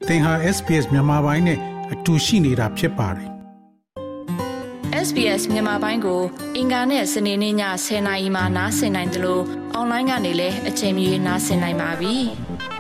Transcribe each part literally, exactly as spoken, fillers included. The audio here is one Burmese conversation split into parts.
သင်ဟာ เอส พี เอส မြန်မာပိုင်းနဲ့အတူရှိနေတာဖြစ်ပါတယ်เอส พี เอส မြန်မာပိုင်းကိုအင်ကာနဲ့စနေနေ့ညဆယ်နာရီမှနားဆင်နိုင်တယ်လို့အွန်လိုင်းကနေလည်းအချိန်မီနားဆင်နိုင်ပါပြီ။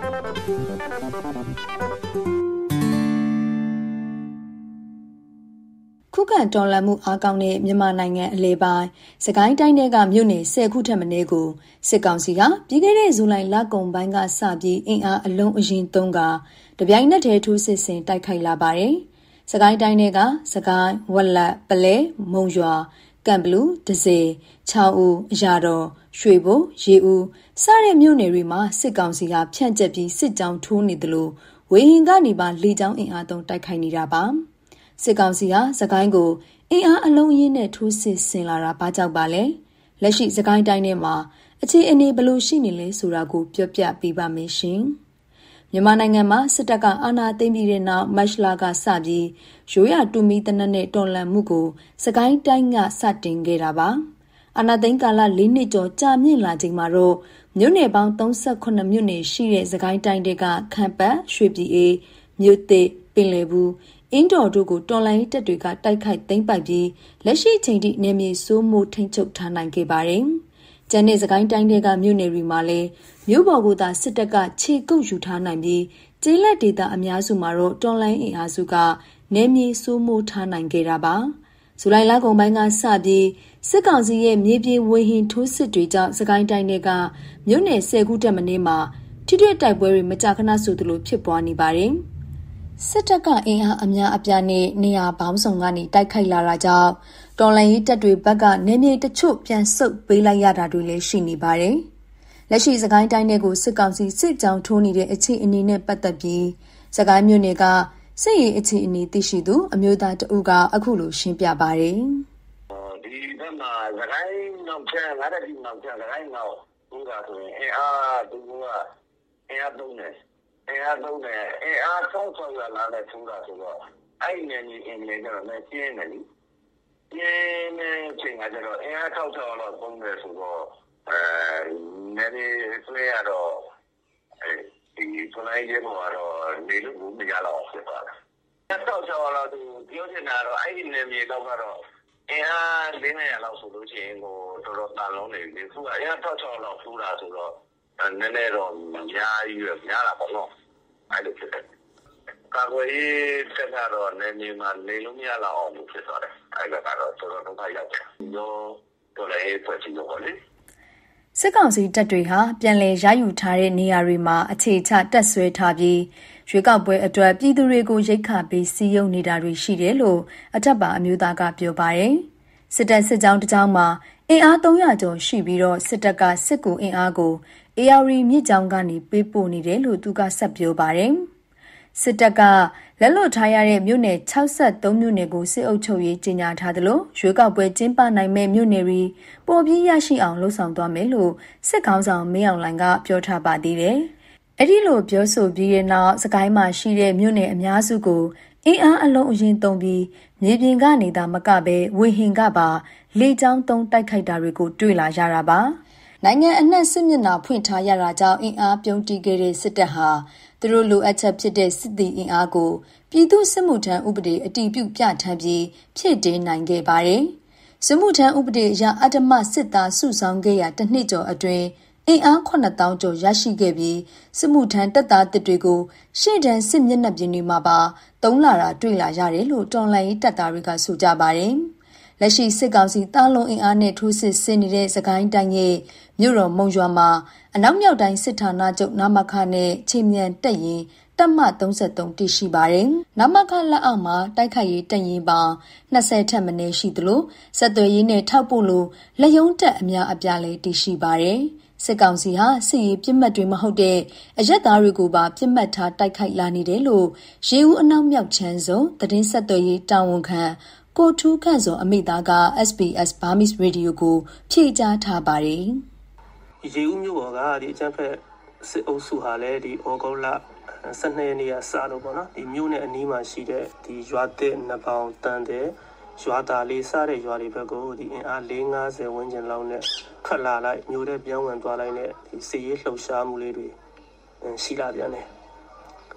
ခုခံတော်လှန်မှုအားကောင်းတဲ့မြန်မာနိုင်ငံအလဲပိုင်းစကိုင်းတိုင်းကမြို့နယ်ဆယ်ခုထက်မနည်းကိုစစ်ကောင်စီကပြီးခဲ့တဲ့ဇူလိုင်လကုန်ပိုင်းကစပြီးအင်အားအလုံးအရင်သုံးကတပြိုင်နက်တည်းထိုးစစ်ဆင်တိုက်ခိုက်လာပါတယ်။စကိုင်းတိုင်းကစကိုင်းဝက်လက်ပလဲမုံရွာကံဘလူဒဇယ်ချောင်းဦးအရာတော်ရွှေဘိုရေဦးစတဲ့မြို့နယ်တွေမှာစစ်ကောင်စီကဖြန့်ကျက်ပြီးစစ်ကြောင်းထိုးနေတယ်လို့ဝေဟင်ကနေပါလေကြောင်းအင်အားသုံးတိုက်ခိုက်နေတာပါ။စစ်ကောင်စီဟာစကိုင်းကိုအင်အားအလုံးအင်းနဲ့ထိုးစစ်ဆင်လာတာဘာကြောင့်ပါလဲ။လက်ရှိစကိုင်းတိုင်းထဲမှာအခြေအနေဘယ်လိုရှိနေလဲဆိုတာကိုပြောပြပေးပါမယ်ရှင်။မြန်မာနိုင်ငံမှာစစ်တပ်ကအာဏာသိမ်းပြီးတဲ့နောက်မတ်လကစပြီးရိုးရာတူမီတနက်နဲ့တော်လှန်မှုကိုစကိုင်းတိုင်းကစတင်ခဲ့တာပါအာဏာသိမ်းကာလ၄နှစ်ကျော်ကြာမြင့်လာချိန်မှာတော့မြို့နယ်ပေါင်း၃၈မြို့နယ်ရှိတဲ့စကိုင်းတိုင်းတွေကခမ်းပတ်ရွှေပြည်အေးမြို့သစ်ပင်လယ်ဘူးအင်းတော်တို့ကိုတော်လှန်ရေးတပ်တွေကတိုက်ခိုက်သိမ်းပိုက်ပြီးလက်ရှိချိန်ထိနယ်မြေစိုးမိုးထိန်းချုပ်ထားနိုင်ခဲ့ပါတယ်ကျန်တဲ့စကိုင်းတိုင်းတွေကမြို့နယ်တွေမှာလည်းမြို့ပေါ်ကိုသာစစ်တပ်ကခြေကုပ်ယူထားနိုင်ပြီးကျေးလက်ဒေသအများစုမှာတော့တော်လှန်ရေးအင်အားစုကနေမြေစိုးမိုးထားနိုင်ခဲ့တာပါဇူလိုင်လကုန်ပိုင်းကစပြီးစစ်ကောင်စီရဲ့မြေပြင်ဝေဟင်ထိုးစစ်တွေကြောင့်စကိုင်းတိုင်းတွေကမြို့နယ်ဆယ်ခုတက်မင်းမှာထိတွေ့တိုက်ပွဲတွေမကြာခဏဆိုသလိုဖြစ်ပွားနေပါတယ်စစ်တပ်ကအင်အားအများအပြားနဲ့နေရာပေါင်းစုံကနေတိုက်ခိုက်လာတာကြောင့်တော်လှန်ရေးတပ်တွေဘက်ကနေမြေတချို့ပြန်ဆုတ်ပေးလိုက်ရတာတွေလည်းရှိနေပါတယ်။လက်ရှိစကိုင်းတိုင်းတွေကိုစစ်ကောင်စီစစ်ကြောင်းထိုးနေတဲ့အခြေအနေနဲ့ပတ်သက်ပြီးစကိုင်းမြို့နယ်ကစစ်ရေးအခြေအနေသိရှိသူအမျိုးသားတဦးကအခုလိုရှင်းပြပါတယ်။ဒီဘက်မှာစကိုင်းနောက်ချမ်းငါးတတိနောက်ချမ်းစကိုင်းနောက်ဥက္ကဆိုရင်အင်အားသူကအင်အားသုံးတယ်အင်အားသုံးတယ်အင်အားသုံးဆောင်ရလာတဲ့သူကဆိုတော့အဲ့ဒီနေနေအင်နေတော့လည်းကျင်းတယ်လीကျင်းနေချိန်ကကျတော့အင်အားထောက်ထောက်တော့သုံးတယ်ဆိုတော့အဲနေနေဆွဲရတော့အဲဒီဖလိုင်းရဲမှာတော့နေလို့မရတော့ဖြစ်သွားတယ်။ထောက်ထောက်တော့သူပြောနေတာတော့အဲ့ဒီနေမြေတော့ကတော့အင်အားလေးနေရလောက်ဆိုလို့ရှိရင်ကိုတော်တော်တန်လုံးနေပြီ။ခုကအင်အားထောက်ထောက်တော့ဖူးတာဆိုတော့နည်းနည်းတော့များကြီးရများတာပေါ့နော်။အဲ့လိုဖြစ်တယ်။ကာကွယ်ရေးတက်တော့နေမြေမှာနေလို့မရတော့အောင်ဖြစ်သွားတယ်။အဲ့ဒါကတော့တော်တော်ဒုက္ခရောက်တယ်။ရောတော်လည်းဖွဲ့ချင်တော့လေ။စစ်ကောင်စီတပ်တွေဟာပြန်လည်ရယူထားတဲ့နေရာတွေမှာအခြေချတက်ဆွဲထားပြီးရွေးကောက်ပွဲအတွက်ပြည်သူတွေကိုရိတ်ခါပေးစီးရုံနေတာတွေရှိတယ်လို့အထက်ပါအမျိုးသားကပြောပါတယ်။စစ်တပ်စစ်ကြောင်းတစ်ကြောင်းမှာအင်အား၃၀၀ကျော်ရှိပြီးတော့စစ်တပ်ကစစ်ကူအင်အားကိုအေအာရီမြစ်ကြောင်းကနေပေးပို့နေတယ်လို့သူကဆက်ပြောပါတယ်။စစ်တပ်ကလက်လွတ်ထားရတဲ့မြို့နယ်၆၃မြို့နယ်ကိုစစ်အုပ်ချုပ်ရေးကြီးညာထားတယ်လို့ရွေးကောက်ပွဲကျင်းပနိုင်မဲ့မြို့နယ်တွေပေါ်ပြင်းရရှိအောင်လှုံ့ဆော်သွားမယ်လို့စစ်ကောင်ဆောင်မင်းအောင်လှိုင်ကပြောထားပါသေးတယ်။အဲ့ဒီလိုပြောဆိုပြီးတဲ့နောက်စကိုင်းမှာရှိတဲ့မြို့နယ်အများစုကိုအင်အားအလုံးအရင်သုံးပြီးမြေပြင်ကနေသာမကပဲဝေဟင်ကပါလေကြောင်းသုံးတိုက်ခိုက်တာတွေကိုတွေ့လာရတာပါ။နိုင်ငံအနှံ့စစ်မျက်နှာဖွင့်ထားရတာကြောင့်အင်အားပြုံးတီးခဲ့တဲ့စစ်တပ်ဟာသူတို့လိုအပ်ချက်ဖြစ်တဲ့စစ်သည်အင်အားကိုပြည်သူ့စစ်မှုထမ်းဥပဒေအတည်ပြုပြဋ္ဌာန်းပြီးဖြည့်တင်းနိုင်ခဲ့ပါတယ်။စစ်မှုထမ်းဥပဒေအရအတ္တမစစ်သားစုဆောင်ခဲ့ရတစ်နှစ်ကျော်အတွင်းအင်အားခုနှစ်သောင်းကျော်ရရှိခဲ့ပြီးစစ်မှုထမ်းတပ်သားတစ်တွေကိုရှေ့တန်းစစ်မျက်နှာပြင်တွေမှာပါတုံးလာတာတွေ့လာရတယ်လို့တော်လှန်ရေးတပ်သားတွေကဆိုကြပါတယ်။လက်ရှိစစ်ကောင်စီတားလုံးအင်အားနဲ့ထိုးစစ်ဆင်နေတဲ့စကိုင်းတိုင်းရဲ့မြို့တော်မုံရွာမှာအနောက်မြောက်တိုင်းစစ်ဌာနချုပ်နမခနဲ့ချင်းမြန်တက်ရင်တပ်မ၃၃တရှိပါတယ်။နမခလက်အောက်မှာတိုက်ခိုက်ရေးတပ်ရင်းပေါင်း၂၀ထက်မနည်းရှိသလိုဆက်သွယ်ရေးနဲ့ထောက်ပို့လို့လက်ယုံတပ်အများအပြားလည်းတရှိပါတယ်။စစ်ကောင်စီဟာစစ်ရေးပြစ်မှတ်တွေမဟုတ်တဲ့အရက်သားတွေကိုပါပြစ်မှတ်ထားတိုက်ခိုက်လာနေတယ်လို့ရေဦးအနောက်မြောက်ချမ်းစုံသတင်းဆက်သွယ်ရေးတာဝန်ခံကိုထူးခန့်စောအမိသားက เอส บี เอส Burmese Radio ကိုဖြေကြားထားပါတယ်။ရေဦးမြို့ပေါ်ကဒီအကြမ်းဖက်စစ်အုပ်စုဟာလည်းဒီဩဂုတ်လ၁၂ရက်နေ့ကစတော့ပေါ့နော်ဒီမြို့နယ်အနီးမှာရှိတဲ့ဒီရွာသစ်နှစ်ပေါင်တန်တဲ့ရွာသားလေးစားတဲ့ရွာတွေဘက်ကိုဒီအင်အား၄၅၀ဝန်းကျင်လောက်နဲ့ခတ်လာလိုက်မြို့ထဲပြောင်းဝင်သွားလိုက်တဲ့ဒီစစ်ရေးလှုပ်ရှားမှုလေးတွေရှိလာပြန်တယ်။ဒ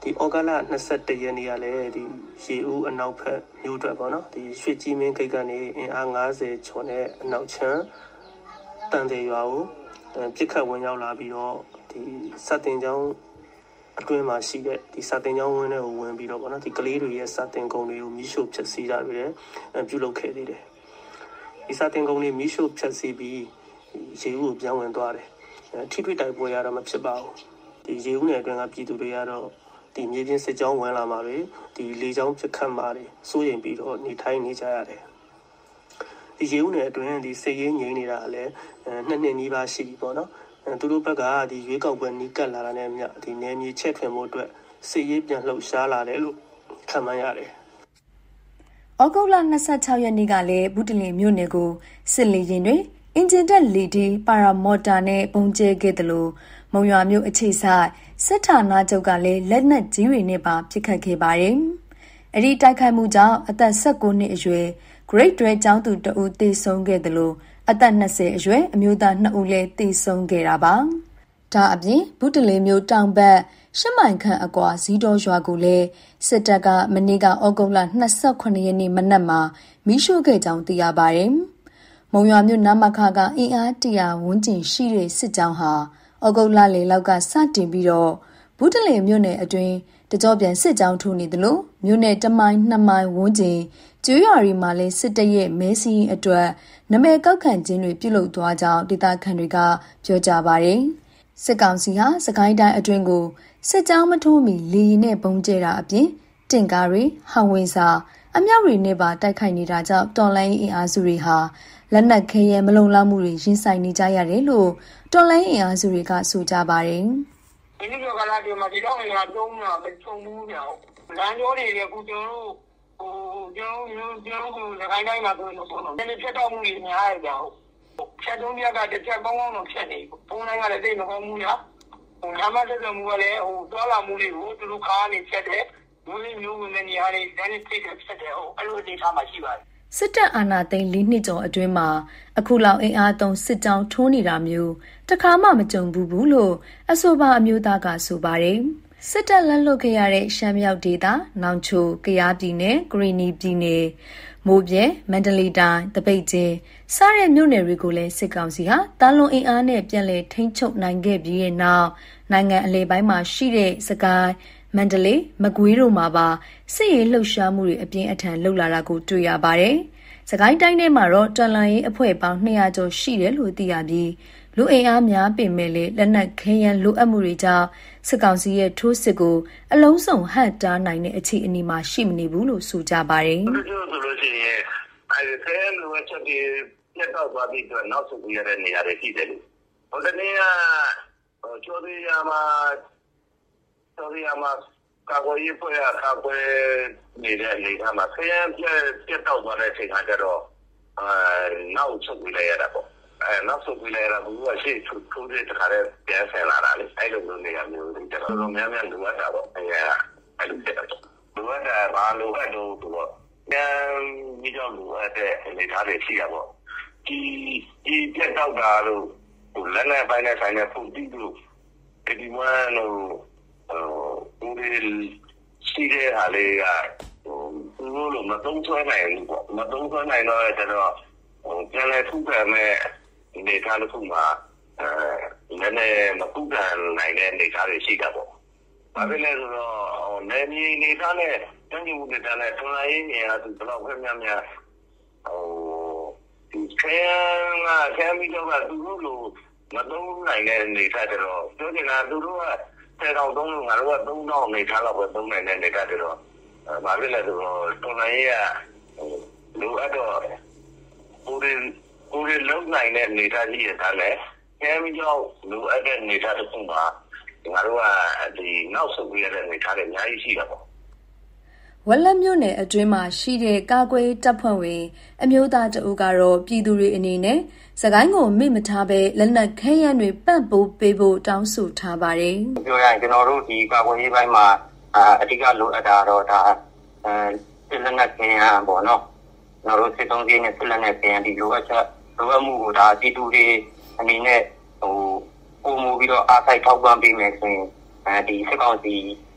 ဒီဩဂလ၂၁ရက်နေ့ကလည်းဒီရေဦးအနောက်ဘက်မြို့အတွက်ပေါ့နော်ဒီရွှေကြီးမင်းဂိတ်ကနေအင်အား၅၀ကျော်နဲ့အနောက်ချမ်းတန်တယ်ရွာကိုပြစ်ခတ်ဝင်ရောက်လာပြီးတော့ဒီစတင်ကျောင်းအတွင်းမှာရှိတဲ့ဒီစတင်ကျောင်းဝင်းတွေကိုဝင်ပြီးတော့ပေါ့နော်ဒီကလေးတွေရဲ့စတင်ကုန်းတွေကိုမီးရှို့ဖျက်ဆီးတာတွေလည်းပြုလုပ်ခဲ့သေးတယ်ဒီစတင်ကုန်းတွေမီးရှို့ဖျက်ဆီးပြီးရေဦးကိုပြန်ဝင်သွားတယ်ထိတွေ့တိုက်ပွဲရတော့မဖြစ်ပါဘူးဒီရေဦးနယ်အတွင်းကပြည်သူတွေကတော့ဒီမြေပြင်စစ်ကြောင်းဝင်လာမှာတွေဒီလေကြောင်းဖြစ်ခတ်မှာတွေစိုးရိမ်ပြီးတော့နေထိုင်နေကြရတယ်ဒီရေဦးနယ်အတွင်းဒီစစ်ရေးငြိမ်းနေတာလည်းနှစ်နှစ်နီးပါးရှိပြီပေါ့နော်သူတို့ဘက်ကဒီရွေးကောက်ပွဲနီးကပ်လာတာနဲ့မြဒီနယ်မြေချက်ထွင်မှုအတွက်စစ်ရေးပြန်လှုပ်ရှားလာတယ်လို့ခံမှန်းရတယ်။ဩဂုတ်လ၂၆ရက်နေ့ကလည်းဘူးတလင်မြို့နယ်ကိုစစ်လေယာဉ်တွေအင်ဂျင်တက်လီဒီပါရာမော်တာနဲ့ပုံကျဲခဲ့တယ်လို့မုံရွာမြို့အခြေဆိုင်စစ်ဌာနချုပ်ကလည်းလက်နက်ကြီးတွေနဲ့ပါပစ်ခတ်ခဲ့ပါတယ်။အဲ့ဒီတိုက်ခိုက်မှုကြောင့်အသက်၁၉နှစ်အရွယ် Grade တွဲကျောင်းသူတဦးသေဆုံးခဲ့တယ်လို့အသက်၂၀အရွယ်အမျိုးသားနှစ်ဦးလည်းသေဆုံးခဲ့တာပါ။ဒါအပြင်ဘူးတလင်မြို့တောင်ဘက်ရှစ်မိုင်ခန့်အကွာဇီးတော်ရွာကိုလည်းစစ်တပ်ကမနေ့ကဩဂုတ်လ၂၈ရက်နေ့မနက်မှာမီးရှို့ခဲ့ကြောင်းသိရပါတယ်။မုံရွာမြို့နမခကအင်အားတရာဝန်းကျင်ရှိတဲ့စစ်ကြောင်းဟာဩဂုတ်လလေလောက်ကစတင်ပြီးတော့ဘူးတလင်မြို့နယ်အတွင်းတကြောပြန်စစ်ကြောင်းထိုးနေတယ်လို့မြို့နယ်တမိုင်နှစ်မိုင်ဝန်းကျင်ကျွော်ရီမှာလည်းစစ်တပ်ရဲ့မဲစီရင်အတွက်နမဲကောက်ခံခြင်းတွေပြုလုပ်သွားကြောင်းဒေသခံတွေကပြောကြပါတယ်။စစ်ကောင်စီဟာစကိုင်းတိုင်းအတွင်းကိုစစ်ကြောင်းမထိုးမီလေရင်နဲ့ပုံကျဲတာအပြင်တင်ကားတွေဟောင်ဝင်စာအမြောက်တွေနဲ့ပါတိုက်ခိုက်နေတာကြောင့်တော်လိုင်းအင်အားစုတွေဟာလက်နက်ခဲယဲမလုံလောက်မှုတွေရင်ဆိုင်နေကြရတယ်လို့တော်လိုင်းအင်အားစုတွေကဆိုကြပါတယ်။ဒီလိုကလာဒီမှာဒီတော့အင်အားသုံးတာမချုံဘူးညောင်းလမ်းကျောတွေလည်းအခုကျွန်တော်တို့ဟိုကျွန်တော်ကျွန်တော်တို့စကိုင်းတိုင်းမှာဆိုလို့ပေါ့နော်ဒီဖြတ်တော့မှုတွေများရကြအောင်ဖြတ်တုံးပြကတစ်ချက်ကောင်းကောင်းတော့ဖြတ်နေပုံတိုင်းကလည်းတိတ်မကောင်းဘူးညာဟိုညမတက်တဲ့မူကလည်းဟိုသွားလာမှုတွေကိုသူတို့ခါနေဖြတ်တယ်မျိုးလေးမျိုးဝင်တဲ့နေရာတွေဒါနဲ့ဖိတ်တယ်ဖြတ်တယ်ဟိုအဲ့လိုအနေထားမှရှိပါတယ်စစ်တပ်အာဏာသိမ်းလေးနှစ်ကျော်အတွင်းမှာအခုလောက်အင်အားသုံးစစ်ကြောင်းထိုးနေတာမျိုးတခါမှမကြုံဘူးဘူးလို့အဆိုပါအမျိုးသားကဆိုပါတယ်စစ်တပ်လက်လွတ်ခဲ့ရတဲ့ရှမ်းမြောက်ဒေသနောင်ချိုကယားပြည်နယ်ကရီနီပြည်နယ်မိုးပြဲမန္တလေးတိုင်းတပိတ်ကျင်းစတဲ့မြို့နယ်တွေကိုလည်းစစ်ကောင်စီဟာတာလွန်အင်အားနဲ့ပြန်လည်ထိန်းချုပ်နိုင်ခဲ့ပြီးတဲ့နောက်နိုင်ငံအလဲပိုင်းမှာရှိတဲ့စကိုင်းမန္တလေးမကွေးတို့မှာပါစစ်ရေးလှုပ်ရှားမှုတွေအပြင်းအထန်လှုပ်လာတာကိုတွေ့ရပါတယ်။စကိုင်းတိုင်းထဲမှာတော့တော်လှန်ရေးအဖွဲ့ပေါင်း၂ရာကျော်ရှိတယ်လို့သိရပြီးလူအင်အားများပေမဲ့လည်းလက်နက်ခဲယမ်းလိုအပ်မှုတွေကြောင့်စစ်ကောင်စီရဲ့ထိုးစစ်ကိုအလုံးစုံဟန့်တားနိုင်တဲ့အခြေအနေမှာရှိမနေဘူးလို့ဆိုကြပါတယ်။ဒီလိုဆိုလို့ရှိရင်အဲဒီဆယ်လိုချက်တွေပြတ်တော့သွားပြီးတော့နောက်ဆုံးရတဲ့နေရာတွေရှိတယ်လို့။ဟိုတနေ့ကကျော်ရီယာမှာကျော်ရီယာမှာကာကွယ်ရေးဖွဲ့ရကာကွယ်နေတဲ့နေရာမှာဆယ်ရပြတ်ပြတ်တော့သွားတဲ့အချိန်ကကျတော့အဲနောက်ဆုံးပြလိုက်ရတာပေါ့အဲနောက်ဆုံးပြလိုက်ရတာဘူးကရှေ့ထိုးတဲ့တခါတည်းပြန်ဆင်လာတာလေအဲ့လိုမျိုးနေရာမျိုးတွေကျတော့များများလိုအပ်တာပေါ့အဲအဲ့လိုဖြစ်တာလိုအပ်တာဘာလိုအပ်လို့ဆိုတော့ပြန်ပြီးတော့လိုအပ်တဲ့အနေအထားတွေရှိတာပေါ့ဒီဒီပြတ်တော့တာလို့ဟိုလက်နဲ့ပိုင်းနဲ့ဆိုင်နဲ့ပုံတိလို့ဒီမန်လို့ဟိုဒီရှိတဲ့ဟာလေးကဟိုသူတို့လိုမသုံးဆွဲနိုင်ဘူးပေါ့မသုံးဆွဲနိုင်တော့ကျတော့ဟိုပြန်လဲထုခံမဲ့နေသားတစ်ခုမှာအဲလည်းနဲ့မထုခံနိုင်တဲ့နေသားတွေရှိတာပေါ့။ဘာဖြစ်လဲဆိုတော့နေမြေနေသားနဲ့တန်းကြီးမှုနေတာနဲ့ထွန်လာရေးနေရာသူတော့ခွင့်များများဟိုဒီခဲကခဲမီတော့ကသူတို့လိုမသုံးနိုင်တဲ့နေသားတွေတော့ပြောချင်တာသူတို့ကဆယ်တောင်သုံးလို့ငါတို့ကသုံးတော့နေသားတော့ပဲသုံးနိုင်တဲ့နေသားတွေတော့ဘာဖြစ်လဲဆိုတော့ထွန်လာရေးကလိုအပ်တော့ကိုယ်ကိုယ်လုံးနိုင်တဲ့နေသားကြီးရထားလဲခဲမီတော့လိုအပ်တဲ့နေသားတစ်ခုမှာငါတို့ကဒီနောက်ဆုတ်ပြရတဲ့နေသားတွေအများကြီးရှိတာပေါ့ဝက်လက်မြို့နယ်အတွင်းမှာရှိတဲ့ကာကွယ်တပ်ဖွဲ့ဝင်အမျိုးသားတအုပ်ကတော့ပြည်သူတွေအနေနဲ့စကိုင်းကိုမိမထားပဲလက်နက်ခဲယမ်းတွေပံ့ပိုးပေးဖို့တောင်းဆိုထားပါတယ်။ပြောရရင်ကျွန်တော်တို့ဒီကာကွယ်ရေးပိုင်းမှာအဓိကလိုအပ်တာတော့ဒါအဲလက်နက်ခဲယမ်းပေါ့နော်။ကျွန်တော်တို့စစ်တုံးကြီးနဲ့ဆက်လက်နဲ့ခဲယမ်းဒီလိုအပ်ချက်လိုအပ်မှုကိုဒါပြည်သူတွေအနေနဲ့ဟိုပုံမူပြီးတော့အားစိုက်ထောက်ပံ့ပေးမယ်ဆိုရင်အဲဒီစစ်ကောင်စီ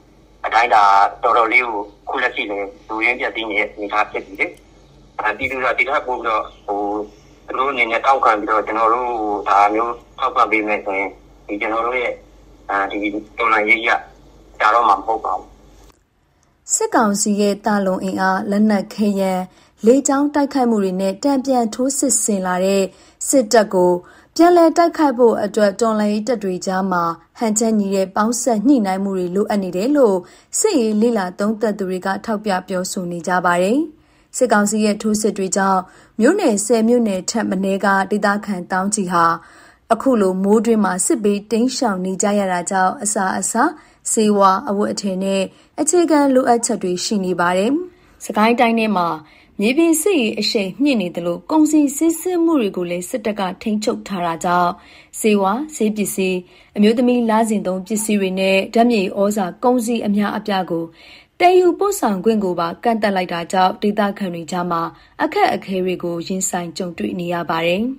အတိုင်းဒါတော်တော်လေးကိုခုလက်ရှိနေလူရင်းပြသိနေတဲ့အနေအထားဖြစ်ပြီးလေအဲဒီလိုတော့ဒီထက်ပိုပြီးတော့ဟိုသူတို့အနေနဲ့တောက်ခံပြီးတော့ကျွန်တော်တို့ဒါမျိုးထောက်ပံ့ပေးမယ်ဆိုရင်ဒီကျွန်တော်တို့ရဲ့အဲဒီတော်လိုင်းရေးရဒါတော့မှမဟုတ်ပါဘူးစစ်ကောင်စီရဲ့တာလုံအင်အားလက်နက်ခဲယမ်းလေကြောင်းတိုက်ခိုက်မှုတွေနဲ့တံပြန်ထိုးစစ်ဆင်လာတဲ့စစ်တပ်ကိုပြန်လည်တိုက်ခိုက်ဖို့အတွက်တော်လှန်ရေးတပ်တွေကြားမှာဟန်ချက်ညီတဲ့ပေါင်းဆက်ညှိနှိုင်းမှုတွေလိုအပ်နေတယ်လို့စစ်ရေးလိလာသုံးသပ်သူတွေကထောက်ပြပြောဆိုနေကြပါတယ်။စစ်ကောင်စီရဲ့ထိုးစစ်တွေကြောင့်မြို့နယ်ဆယ်မြို့နယ်ထက်မနည်းကဒေသခံတောင်းကြီးဟာအခုလိုမိုးတွင်းမှာစစ်ဘေးတိမ်းရှောင်နေကြရတာကြောင့်အစာအစာစေဝါအဝတ်အထည်နဲ့အခြေခံလိုအပ်ချက်တွေရှိနေပါတယ်။စကိုင်းတိုင်းထဲမှာမြေပြင်စစ်ရေးအရှိန်မြင့်နေတယ်လို့ကုန်စည်စစ်ဆေးမှုတွေကိုလည်းစစ်တပ်ကထိန်းချုပ်ထားတာကြောင့်စေဝါဆေးပစ္စည်းအမျိုးသမီးလာစဉ်သုံးပစ္စည်းတွေနဲ့ဓာတ်မြေဩဇာကုန်စည်အများအပြားကိုတည်ယူပို့ဆောင်ခွင့်ကိုပါကန့်တက်လိုက်တာကြောင့်ဒေသခံတွေကြားမှာအခက်အခဲတွေကိုရင်ဆိုင်ကြုံတွေ့နေရပါတယ်။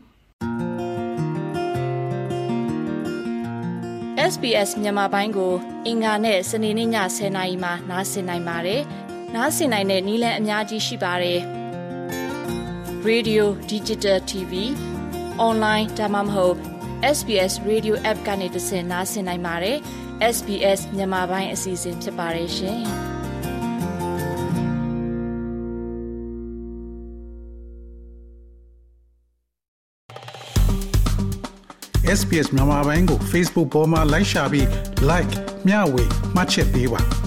เอส บี เอส မြန်မာပိုင်းကိုအင်္ဂါနဲ့စနေနေ့ညဆယ်နာရီမှာနားဆင်နိုင်ပါတယ်။နားဆင်နိုင်တဲ့နည်းလမ်းအများကြီးရှိပါတယ်။ Radio Digital တီ ဗီ Online ဒါမှမဟုတ် เอส บี เอส Radio App ကနေတဆင့်နားဆင်နိုင်ပါတယ်။ เอส บี เอส မြန်မာပိုင်းအစီအစဉ်ဖြစ်ပါတယ်ရှင်။เอส บี เอส မြန်မာပိုင်းကို Facebook ပေါ်မှာ like ရှာပြီး like မျှဝေမှတ်ချက်ပေးပါ